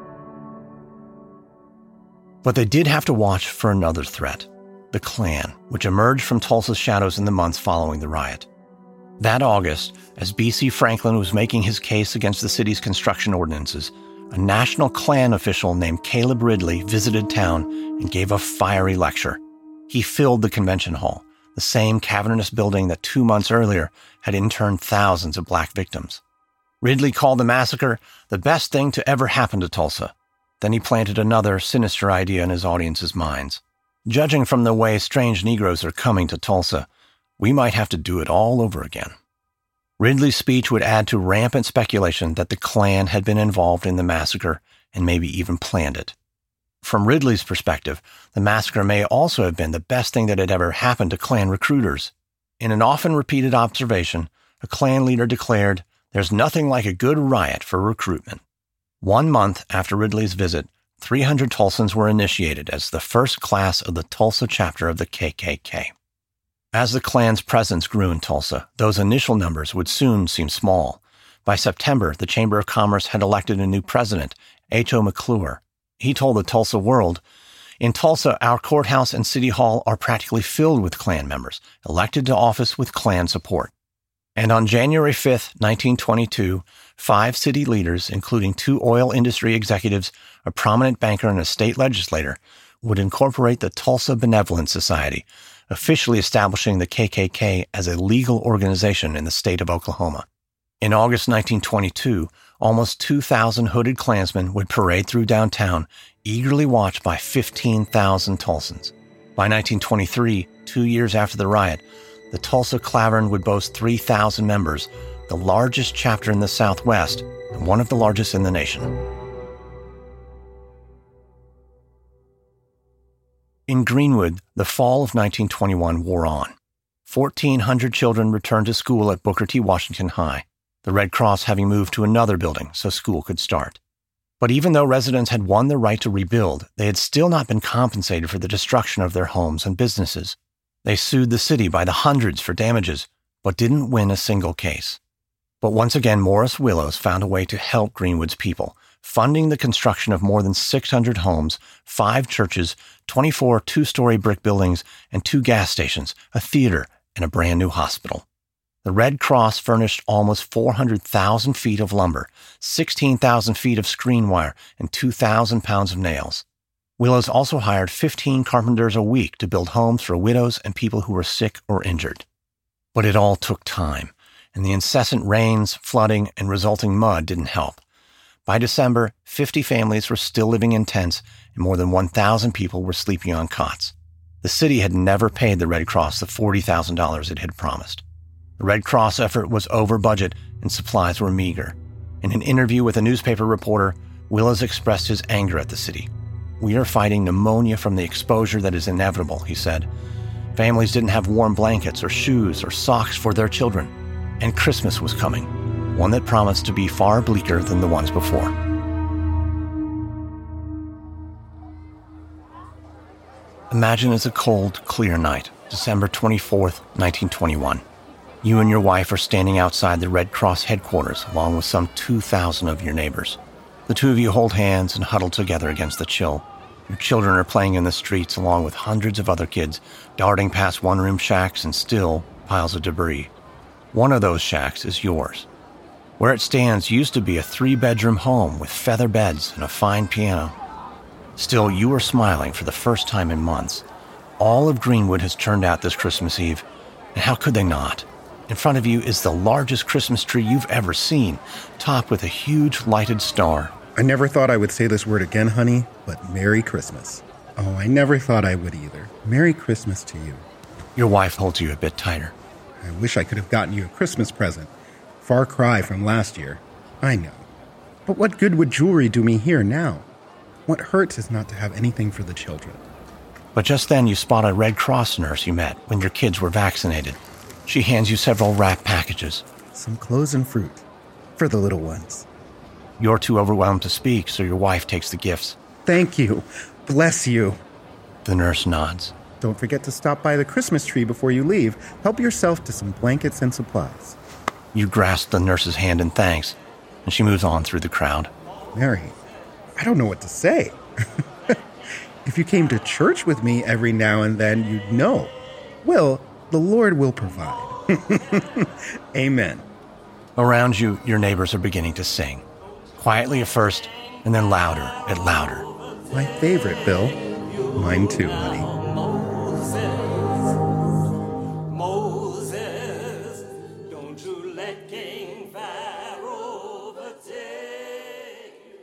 But they did have to watch for another threat, the Klan, which emerged from Tulsa's shadows in the months following the riot. That August, as B.C. Franklin was making his case against the city's construction ordinances, a national Klan official named Caleb Ridley visited town and gave a fiery lecture. He filled the convention hall, the same cavernous building that 2 months earlier had interned thousands of black victims. Ridley called the massacre the best thing to ever happen to Tulsa. Then he planted another sinister idea in his audience's minds. Judging from the way strange Negroes are coming to Tulsa, we might have to do it all over again. Ridley's speech would add to rampant speculation that the Klan had been involved in the massacre and maybe even planned it. From Ridley's perspective, the massacre may also have been the best thing that had ever happened to Klan recruiters. In an often repeated observation, a Klan leader declared, "There's nothing like a good riot for recruitment." 1 month after Ridley's visit, 300 Tulsans were initiated as the first class of the Tulsa chapter of the KKK. As the Klan's presence grew in Tulsa, those initial numbers would soon seem small. By September, the Chamber of Commerce had elected a new president, H.O. McClure. He told the Tulsa World, "In Tulsa, our courthouse and city hall are practically filled with Klan members, elected to office with Klan support." And on January 5, 1922, 5 city leaders, including 2 oil industry executives, a prominent banker, and a state legislator, would incorporate the Tulsa Benevolent Society, officially establishing the KKK as a legal organization in the state of Oklahoma. In August 1922, almost 2,000 hooded Klansmen would parade through downtown, eagerly watched by 15,000 Tulsans. By 1923, 2 years after the riot, the Tulsa Klavern would boast 3,000 members, the largest chapter in the Southwest and one of the largest in the nation. In Greenwood, the fall of 1921 wore on. 1,400 children returned to school at Booker T. Washington High, the Red Cross having moved to another building so school could start. But even though residents had won the right to rebuild, they had still not been compensated for the destruction of their homes and businesses. They sued the city by the hundreds for damages, but didn't win a single case. But once again, Morris Willows found a way to help Greenwood's people, funding the construction of more than 600 homes, 5 churches, 24 two-story brick buildings, and 2 gas stations, a theater, and a brand new hospital. The Red Cross furnished almost 400,000 feet of lumber, 16,000 feet of screen wire, and 2,000 pounds of nails. Willows also hired 15 carpenters a week to build homes for widows and people who were sick or injured. But it all took time, and the incessant rains, flooding, and resulting mud didn't help. By December, 50 families were still living in tents, and more than 1,000 people were sleeping on cots. The city had never paid the Red Cross the $40,000 it had promised. The Red Cross effort was over budget, and supplies were meager. In an interview with a newspaper reporter, Willows expressed his anger at the city. "We are fighting pneumonia from the exposure that is inevitable," he said. Families didn't have warm blankets or shoes or socks for their children. And Christmas was coming, one that promised to be far bleaker than the ones before. Imagine it's a cold, clear night, December 24th, 1921. You and your wife are standing outside the Red Cross headquarters along with some 2,000 of your neighbors. The two of you hold hands and huddle together against the chill. Your children are playing in the streets along with hundreds of other kids, darting past one-room shacks and still piles of debris. One of those shacks is yours. Where it stands used to be a 3-bedroom home with feather beds and a fine piano. Still, you are smiling for the first time in months. All of Greenwood has turned out this Christmas Eve, and how could they not? In front of you is the largest Christmas tree you've ever seen, topped with a huge lighted star, I never thought I would say this word again, honey, but Merry Christmas. Oh, I never thought I would either. Merry Christmas to you. Your wife holds you a bit tighter. I wish I could have gotten you a Christmas present. Far cry from last year. I know. But what good would jewelry do me here now? What hurts is not to have anything for the children. But just then you spot a Red Cross nurse you met when your kids were vaccinated. She hands you several wrapped packages. Some clothes and fruit. For the little ones. You're too overwhelmed to speak, so your wife takes the gifts. Thank you. Bless you. The nurse nods. Don't forget to stop by the Christmas tree before you leave. Help yourself to some blankets and supplies. You grasp the nurse's hand in thanks, and she moves on through the crowd. Mary, I don't know what to say. If you came to church with me every now and then, you'd know. Well, the Lord will provide. Amen. Around you, your neighbors are beginning to sing. Quietly at first, and then louder and louder. My favorite, Bill. Mine too, honey. Moses, don't you let King Pharaoh overtake you.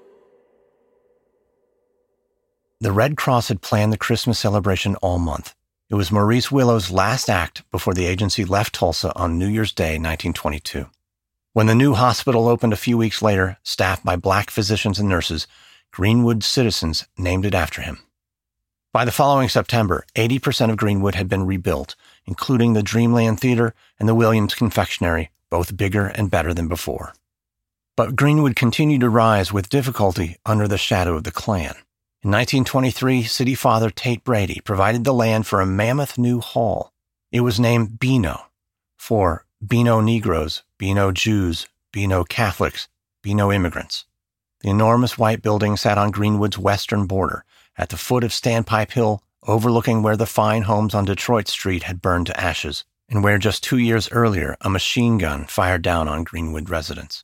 The Red Cross had planned the Christmas celebration all month. It was Maurice Willow's last act before the agency left Tulsa on New Year's Day, 1922. When the new hospital opened a few weeks later, staffed by Black physicians and nurses, Greenwood citizens named it after him. By the following September, 80% of Greenwood had been rebuilt, including the Dreamland Theater and the Williams Confectionery, both bigger and better than before. But Greenwood continued to rise with difficulty under the shadow of the Klan. In 1923, City Father Tate Brady provided the land for a mammoth new hall. It was named Beano, for Beano Negroes, Beano Jews, Beano Catholics, Beano immigrants. The enormous white building sat on Greenwood's western border, at the foot of Standpipe Hill, overlooking where the fine homes on Detroit Street had burned to ashes, and where just 2 years earlier a machine gun fired down on Greenwood residents.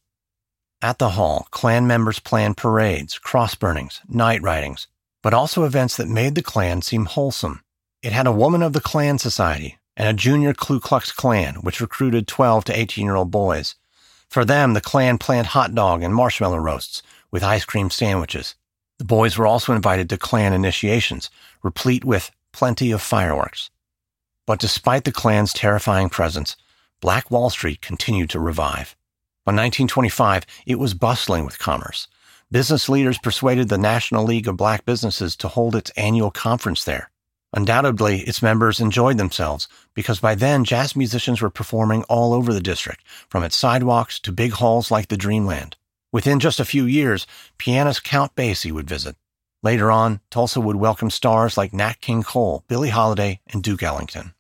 At the hall, Klan members planned parades, cross-burnings, night ridings, but also events that made the Klan seem wholesome. It had a Woman of the Klan Society and a junior Ku Klux Klan, which recruited 12 to 18-year-old boys. For them, the Klan planned hot dog and marshmallow roasts with ice cream sandwiches. The boys were also invited to Klan initiations, replete with plenty of fireworks. But despite the Klan's terrifying presence, Black Wall Street continued to revive. By 1925, it was bustling with commerce. Business leaders persuaded the National League of Black Businesses to hold its annual conference there. Undoubtedly, its members enjoyed themselves because by then jazz musicians were performing all over the district, from its sidewalks to big halls like the Dreamland. Within just a few years, pianist Count Basie would visit. Later on, Tulsa would welcome stars like Nat King Cole, Billie Holiday, and Duke Ellington.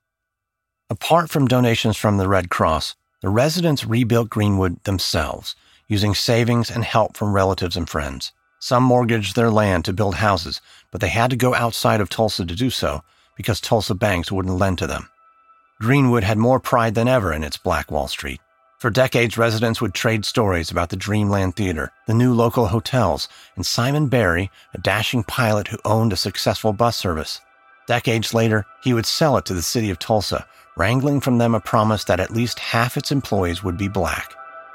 Apart from donations from the Red Cross, the residents rebuilt Greenwood themselves, using savings and help from relatives and friends. Some mortgaged their land to build houses, but they had to go outside of Tulsa to do so because Tulsa banks wouldn't lend to them. Greenwood had more pride than ever in its Black Wall Street. For decades, residents would trade stories about the Dreamland Theater, the new local hotels, and Simon Barry, a dashing pilot who owned a successful bus service. Decades later, he would sell it to the city of Tulsa, wrangling from them a promise that at least half its employees would be Black.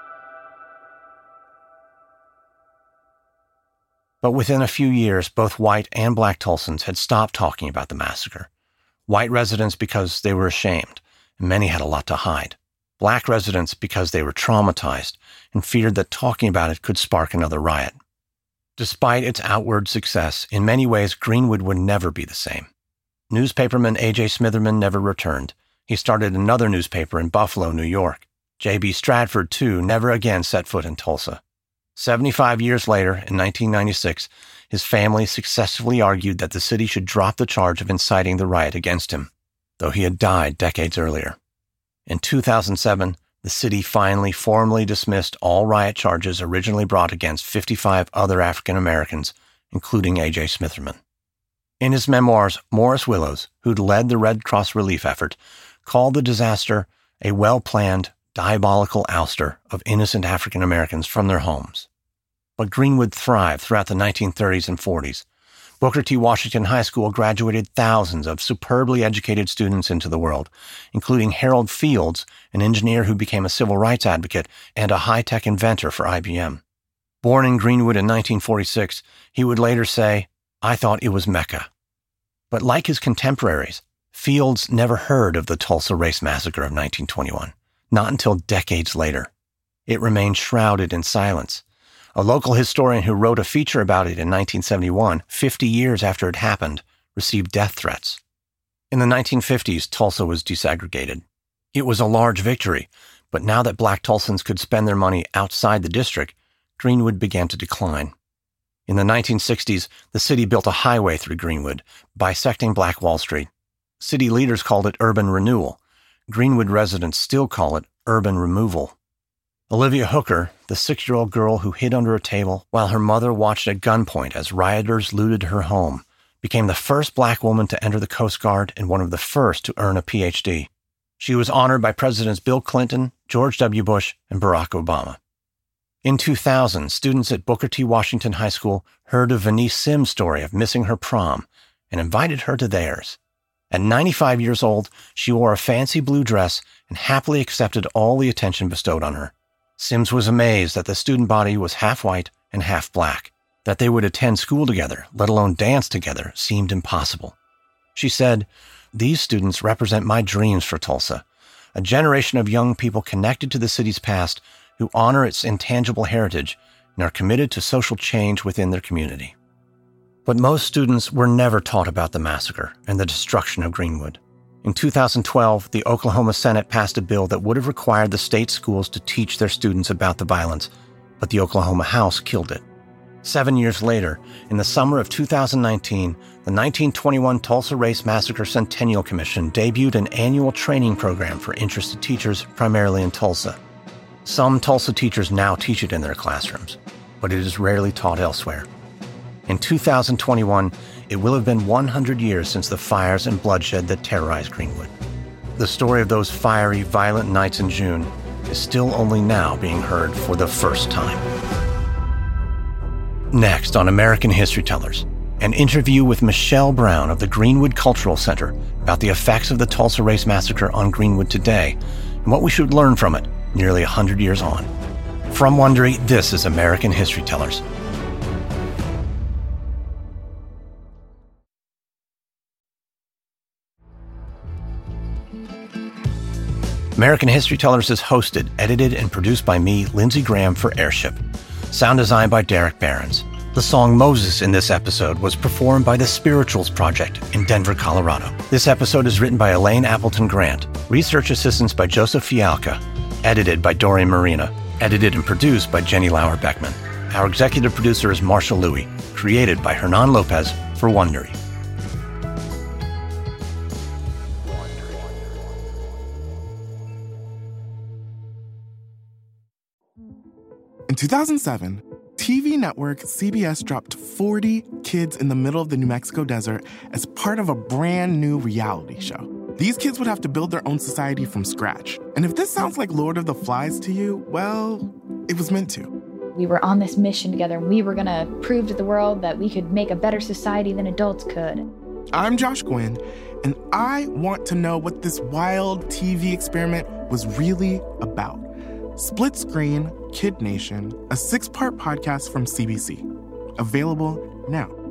But within a few years, both white and Black Tulsans had stopped talking about the massacre. White residents because they were ashamed, and many had a lot to hide. Black residents because they were traumatized and feared that talking about it could spark another riot. Despite its outward success, in many ways Greenwood would never be the same. Newspaperman A.J. Smitherman never returned. He started another newspaper in Buffalo, New York. J.B. Stratford, too, never again set foot in Tulsa. 75 years later, in 1996, his family successfully argued that the city should drop the charge of inciting the riot against him, though he had died decades earlier. In 2007, the city finally formally dismissed all riot charges originally brought against 55 other African Americans, including A.J. Smitherman. In his memoirs, Morris Willows, who'd led the Red Cross relief effort, called the disaster a well-planned, diabolical ouster of innocent African Americans from their homes. But Greenwood thrived throughout the 1930s and 40s. Booker T. Washington High School graduated thousands of superbly educated students into the world, including Harold Fields, an engineer who became a civil rights advocate and a high-tech inventor for IBM. Born in Greenwood in 1946, he would later say, "I thought it was Mecca." But like his contemporaries, Fields never heard of the Tulsa Race Massacre of 1921, not until decades later. It remained shrouded in silence. A local historian who wrote a feature about it in 1971, 50 years after it happened, received death threats. In the 1950s, Tulsa was desegregated. It was a large victory, but now that Black Tulsans could spend their money outside the district, Greenwood began to decline. In the 1960s, the city built a highway through Greenwood, bisecting Black Wall Street. City leaders called it urban renewal. Greenwood residents still call it urban removal. Olivia Hooker, the 6-year-old girl who hid under a table while her mother watched at gunpoint as rioters looted her home, became the first Black woman to enter the Coast Guard and one of the first to earn a PhD. She was honored by Presidents Bill Clinton, George W. Bush, and Barack Obama. In 2000, students at Booker T. Washington High School heard of Venice Sims' story of missing her prom and invited her to theirs. At 95 years old, she wore a fancy blue dress and happily accepted all the attention bestowed on her. Sims was amazed that the student body was half white and half black. That they would attend school together, let alone dance together, seemed impossible. She said, "These students represent my dreams for Tulsa, a generation of young people connected to the city's past who honor its intangible heritage and are committed to social change within their community." But most students were never taught about the massacre and the destruction of Greenwood. In 2012, the Oklahoma Senate passed a bill that would have required the state schools to teach their students about the violence, but the Oklahoma House killed it. 7 years later, in the summer of 2019, the 1921 Tulsa Race Massacre Centennial Commission debuted an annual training program for interested teachers, primarily in Tulsa. Some Tulsa teachers now teach it in their classrooms, but it is rarely taught elsewhere. In 2021, it will have been 100 years since the fires and bloodshed that terrorized Greenwood. The story of those fiery, violent nights in June is still only now being heard for the first time. Next on American History Tellers, an interview with Michelle Brown of the Greenwood Cultural Center about the effects of the Tulsa Race Massacre on Greenwood today and what we should learn from it nearly 100 years on. From Wondery, this is American History Tellers. American History Tellers is hosted, edited, and produced by me, Lindsey Graham, for Airship. Sound design by Derek Behrens. The song Moses in this episode was performed by the Spirituals Project in Denver, Colorado. This episode is written by Elaine Appleton Grant. Research assistance by Joseph Fialka. Edited by Dorian Marina. Edited and produced by Jenny Lauer Beckman. Our executive producer is Marshall Louie. Created by Hernan Lopez for Wondery. In 2007, TV network CBS dropped 40 kids in the middle of the New Mexico desert as part of a brand new reality show. These kids would have to build their own society from scratch. And if this sounds like Lord of the Flies to you, well, it was meant to. We were on this mission together, and we were going to prove to the world that we could make a better society than adults could. I'm Josh Gwynn, and I want to know what this wild TV experiment was really about. Split Screen, Kid Nation, a 6-part podcast from CBC. Available now.